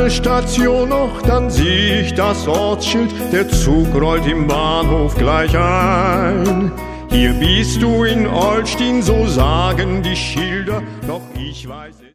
eine Station noch, dann sieh ich das Ortsschild, der Zug rollt im Bahnhof gleich ein. Hier bist du in Olsztyn, so sagen die Schilder, doch ich weiß es.